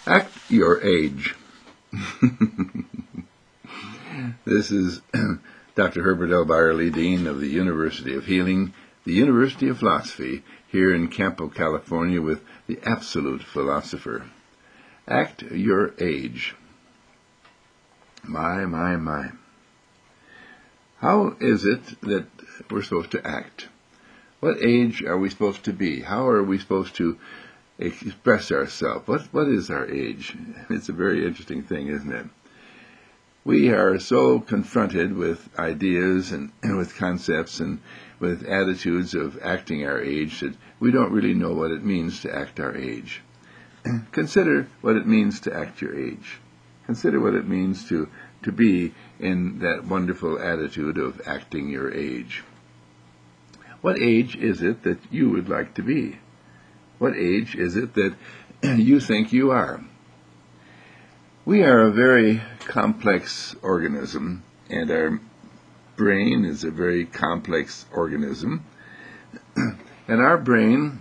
Act your age. This is Dr. Herbert L. Byerly, Dean of the University of Healing, the University of Philosophy, here in Campo, California, with the Absolute Philosopher. Act your age. My. How is it that we're supposed to act? What age are we supposed to be? How are we supposed to express ourselves? What is our age? It's a very interesting thing, isn't it? We are so confronted with ideas and with concepts and with attitudes of acting our age that we don't really know what it means to act our age. Consider what it means to act your age. Consider what it means to be in that wonderful attitude of acting your age. What age is it that you would like to be? What age is it that you think you are? We are a very complex organism, and our brain is a very complex organism. And our brain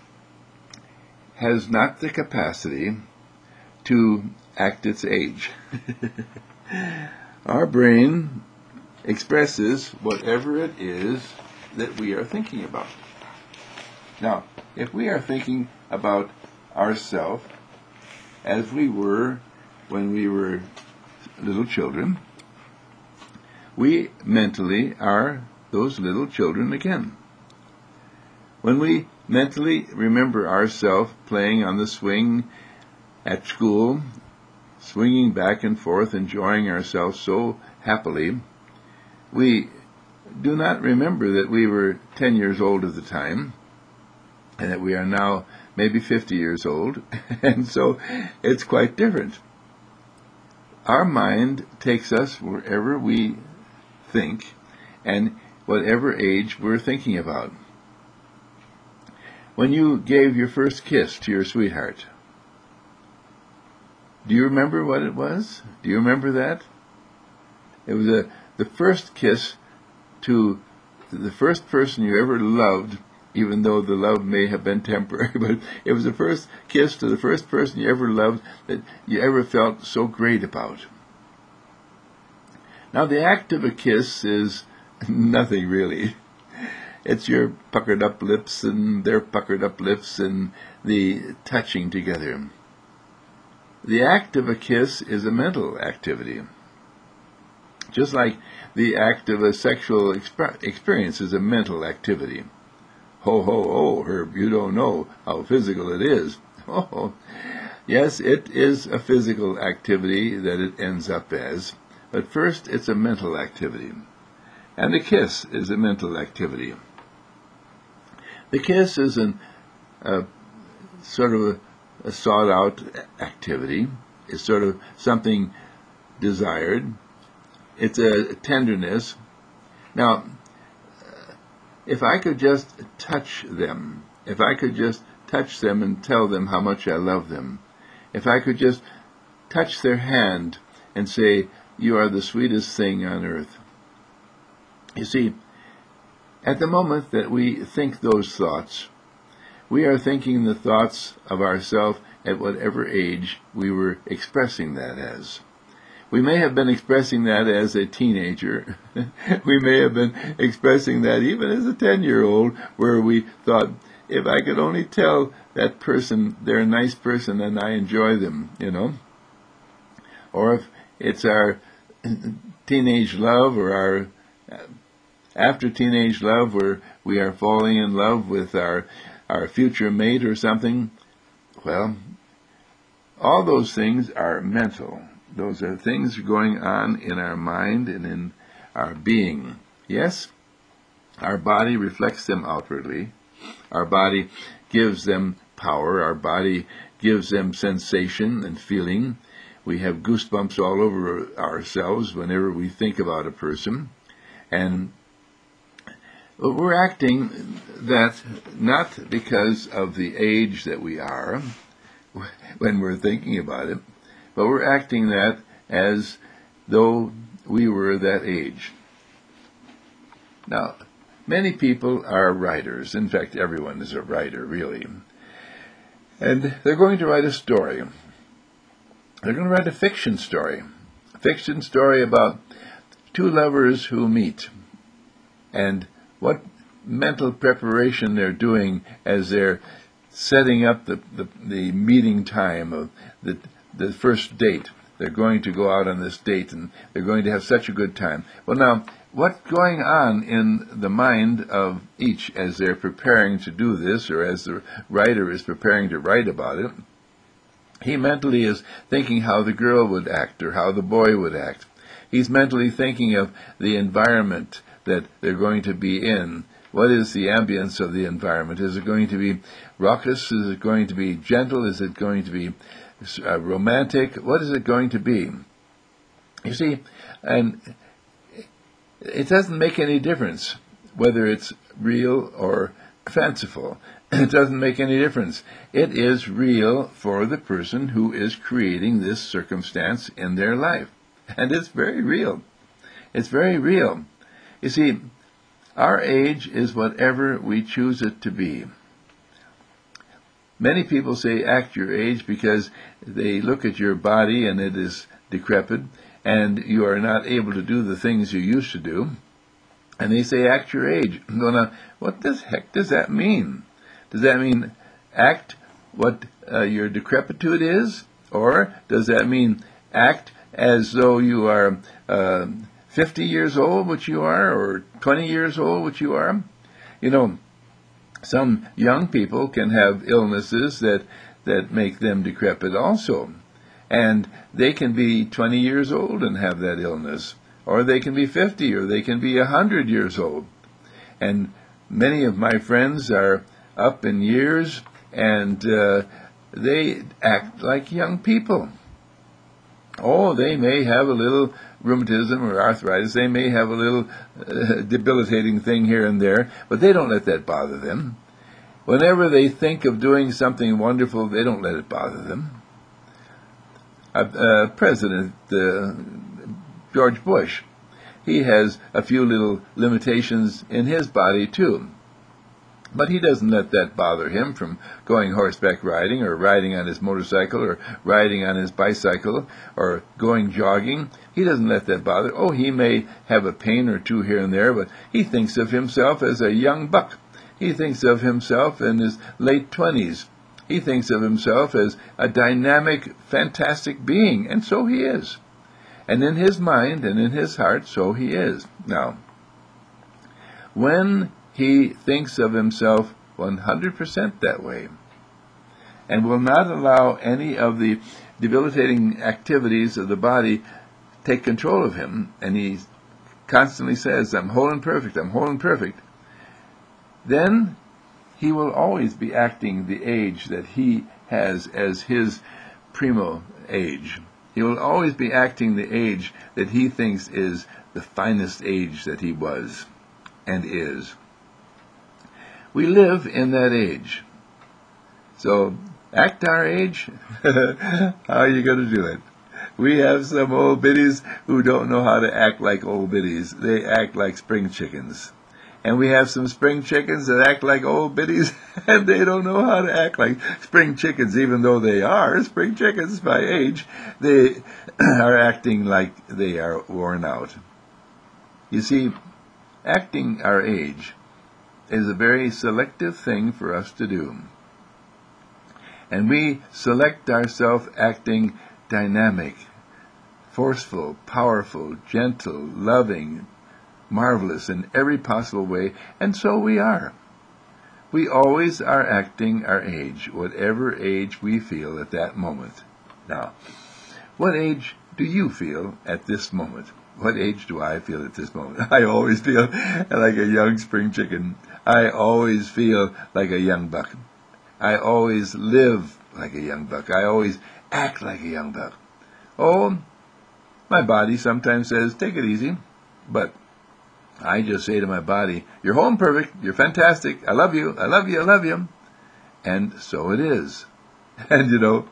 has not the capacity to act its age. Our brain expresses whatever it is that we are thinking about. Now, if we are thinking about ourselves as we were when we were little children, we mentally are those little children again. When we mentally remember ourselves playing on the swing at school, swinging back and forth, enjoying ourselves so happily, we do not remember that we were 10 years old at the time, and that we are now maybe 50 years old, and so it's quite different. Our mind takes us wherever we think and whatever age we're thinking about. When you gave your first kiss to your sweetheart, do you remember what it was? Do you remember that? It was the first kiss to the first person you ever loved, even though the love may have been temporary, but it was the first kiss to the first person you ever loved that you ever felt so great about. Now, the act of a kiss is nothing really. It's your puckered up lips and their puckered up lips and the touching together. The act of a kiss is a mental activity. Just like the act of a sexual experience is a mental activity. Ho, ho, ho, Herb, you don't know how physical it is. Oh, yes, it is a physical activity that it ends up as, but first it's a mental activity. And a kiss is a mental activity. The kiss is a sort of a sought-out activity. It's sort of something desired. It's a tenderness. Now, if I could just touch them, if I could just touch them and tell them how much I love them, if I could just touch their hand and say, "You are the sweetest thing on earth." You see, at the moment that we think those thoughts, we are thinking the thoughts of ourselves at whatever age we were expressing that as. We may have been expressing that as a teenager. We may have been expressing that even as a 10-year-old, where we thought, if I could only tell that person they're a nice person and I enjoy them, Or if it's our teenage love or our after teenage love, where we are falling in love with our future mate or something. Well, all those things are mental. Those are things going on in our mind and in our being. Yes, our body reflects them outwardly. Our body gives them power. Our body gives them sensation and feeling. We have goosebumps all over ourselves whenever we think about a person. And we're acting that not because of the age that we are when we're thinking about it, but we're acting that as though we were that age. Now, many people are writers. In fact, everyone is a writer, really. And they're going to write a story. They're going to write a fiction story about two lovers who meet, and what mental preparation they're doing as they're setting up the meeting time of the first date. They're going to go out on this date, and they're going to have such a good time. Well, now, what's going on in the mind of each as they're preparing to do this, or as the writer is preparing to write about it? He mentally is thinking how the girl would act or how the boy would act. He's mentally thinking of the environment that they're going to be in. What is the ambience of the environment? Is it going to be raucous? Is it going to be gentle? Is it going to be romantic? What is it going to be? You see, and it doesn't make any difference whether it's real or fanciful. It doesn't make any difference. It is real for the person who is creating this circumstance in their life. And it's very real. It's very real. You see, our age is whatever we choose it to be. Many people say act your age because they look at your body and it is decrepit and you are not able to do the things you used to do. And they say act your age. Well, now, what the heck does that mean? Does that mean act what your decrepitude is? Or does that mean act as though you are 50 years old, which you are, or 20 years old, which you are? You know, some young people can have illnesses that make them decrepit also. And they can be 20 years old and have that illness. Or they can be 50, or they can be 100 years old. And many of my friends are up in years, and they act like young people. Oh, they may have a little rheumatism or arthritis. They may have a little debilitating thing here and there, but they don't let that bother them. Whenever they think of doing something wonderful, they don't let it bother them. President George Bush, he has a few little limitations in his body too. But he doesn't let that bother him from going horseback riding or riding on his motorcycle or riding on his bicycle or going jogging. He doesn't let that bother. Oh, he may have a pain or two here and there, but he thinks of himself as a young buck. He thinks of himself in his late 20s. He thinks of himself as a dynamic, fantastic being, and so he is. And in his mind and in his heart, so he is. Now, when he thinks of himself 100% that way, and will not allow any of the debilitating activities of the body take control of him, and he constantly says, I'm whole and perfect, I'm whole and perfect, then he will always be acting the age that he has as his primo age. He will always be acting the age that he thinks is the finest age that he was and is. We live in that age. So, act our age? How are you going to do it? We have some old biddies who don't know how to act like old biddies. They act like spring chickens. And we have some spring chickens that act like old biddies, and they don't know how to act like spring chickens, even though they are spring chickens by age. They are acting like they are worn out. You see, acting our age is a very selective thing for us to do. And we select ourselves acting dynamic, forceful, powerful, gentle, loving, marvelous in every possible way, and so we are. We always are acting our age, whatever age we feel at that moment. Now, what age do you feel at this moment? What age do I feel at this moment? I always feel like a young spring chicken. I always feel like a young buck. I always live like a young buck. I always act like a young buck. Oh, my body sometimes says, take it easy, but I just say to my body, you're whole and perfect, you're fantastic, I love you, I love you, I love you. And so it is. And you know,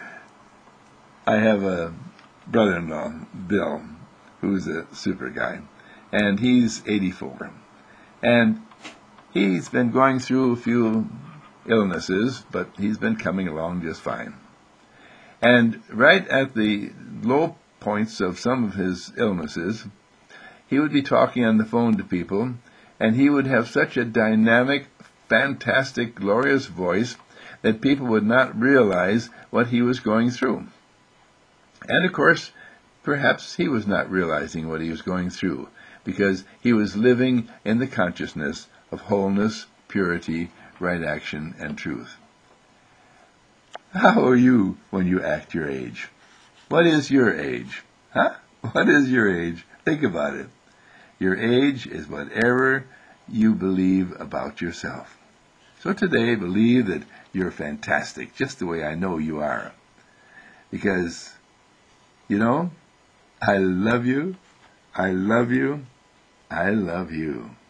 I have a brother-in-law, Bill, who's a super guy, and he's 84. And he's been going through a few illnesses, but he's been coming along just fine. And right at the low points of some of his illnesses, he would be talking on the phone to people, and he would have such a dynamic, fantastic, glorious voice that people would not realize what he was going through. And of course, perhaps he was not realizing what he was going through, because he was living in the consciousness of wholeness, purity, right action, and truth. How are you when you act your age? What is your age? Huh? What is your age? Think about it. Your age is whatever you believe about yourself. So today, believe that you're fantastic, just the way I know you are. Because, you know, I love you, I love you, I love you.